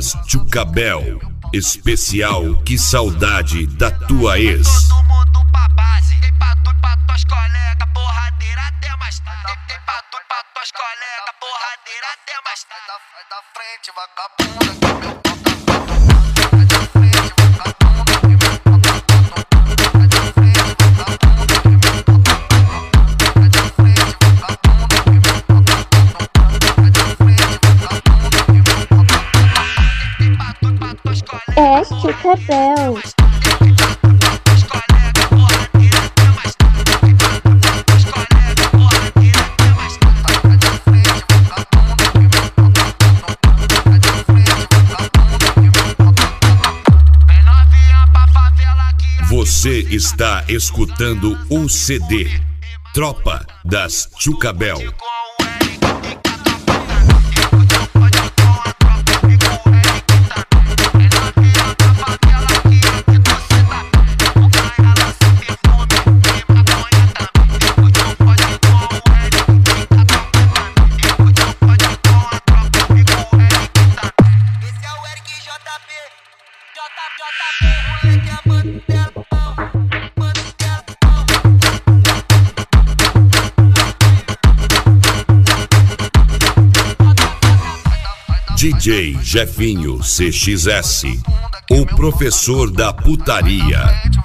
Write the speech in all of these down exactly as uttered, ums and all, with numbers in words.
das Tchucabel. Especial Que Saudade da Tua Ex. Todo mundo pra base, tem pra tu e pra tuas colegas, porradeira até mais tarde. Tem, tem pra tu e pra tuas colegas, porradeira até mais tarde. Sai da frente, vagabunda, que meu pau tá todo. Sai da frente, vagabunda, que meu pau tá todo. Sai da frente, vagabunda, que meu pau tá todo. Sai da frente, vagabunda, que meu pau tá todo. Sai da frente, vagabunda, que meu pau tá todo. Tem pra tu e pra tuas colegas. É Tchucabel. Você está escutando o C D Tropa das Tchucabel. D J Jefinho C X S, o professor da putaria.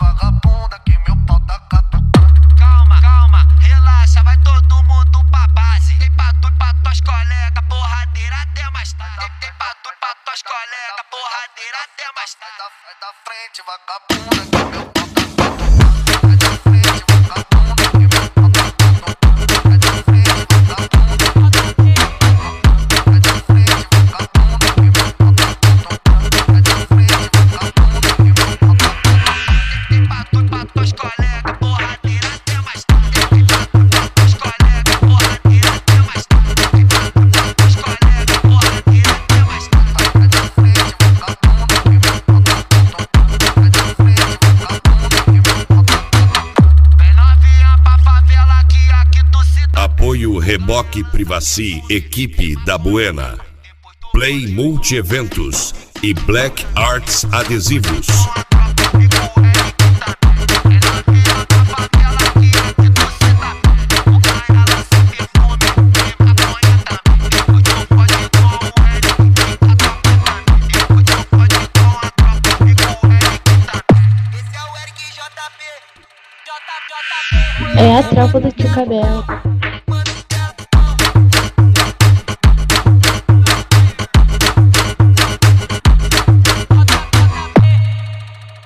Calma, calma, relaxa, vai todo mundo pra base. Tem pra tu e pra tuas colegas, porradeira até mais tarde. Tem, tem pra tu e pra tuas colegas, porradeira até mais tarde. Sai da frente, vagabunda, que meu pau tá todo. Sai da frente, vagabunda, que meu pau tá todo. Sai da frente, vagabunda, que meu pau tá todo. Sai da frente, vagabunda, que meu pau tá todo. Sai da frente, vagabunda, que meu pau tá todo. Tem pra tu e pra tuas colegas, porradeira até mais tarde. Tem pra tu e pra tuas colegas, porradeira até mais tarde. Tem pra tu e pra tuas colegas, porradeira até mais tarde. Sai da frente, vagabunda, que meu pau tá todo. Sai da frente, vagabunda, que meu pau tá todo. Vem novinha pra favela que aqui tu se dá. Apoio Reboque Privacy, equipe da Buena. Play Multi-Eventos e Black Arts Adesivos. É a tropa do Tchucabel.